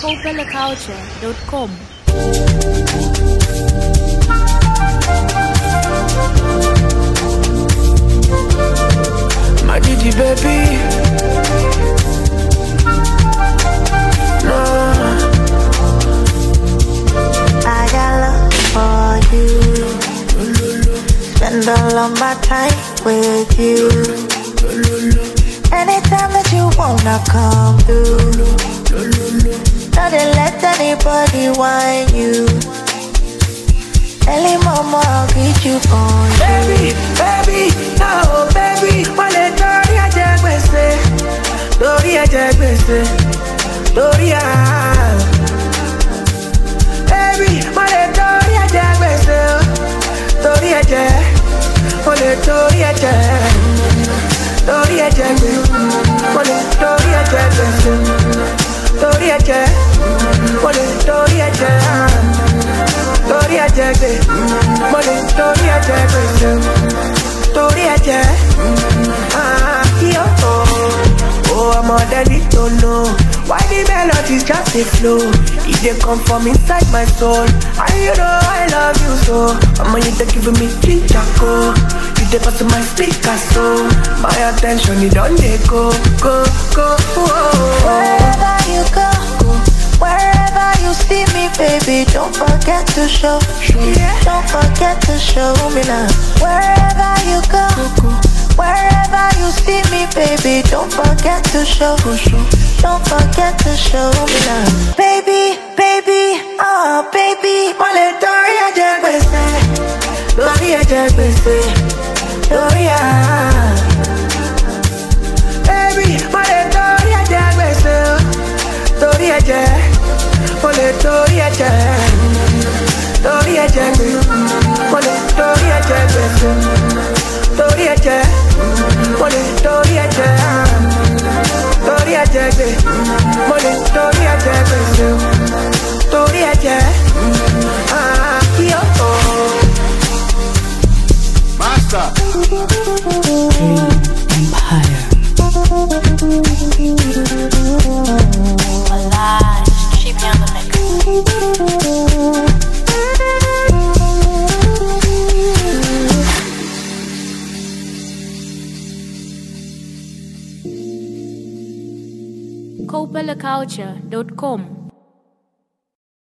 copelaculture.com. My Gigi baby, no. I got love for you. Spend all of my time with you. Anytime that you wanna come through, don't let anybody whine you. Early mama, I'll greet you on you. Baby, baby, no, baby. Wale tori aje gbese, tori aje gbese, tori a. Baby, wale tori aje gbese, tori aje, wale tori aje, tori aje gbese, wale tori aje gbese, tori aje, wale tori aje. Tori ajegbe, money, tori ajegbe, tori aje, yo. Oh, I'm on the need to know why the melodies just a flow. If they come from inside my soul, and you know I love you so. I'm on you to give me chinchako. You dey pass my speaker so my attention it don't dey go, go, go. Oh. Wherever you go, wherever you see me, baby, don't forget to show. Don't forget to show me love. Wherever you go, wherever you see me, baby, don't forget to show. Don't forget to show me love. Baby, baby, oh baby. Wale tori aje gbese, tori aje gbese, tori a. Baby, wale tori aje gbese, tori aje, wale tori aje, tori aje gbese, wale tori aje gbese, tori aje, wale tori aje, tori aje gbese, wale tori aje gbese, tori aje. Yo. Master. Empire. Alive, cheap on the mix. copelaculture.com.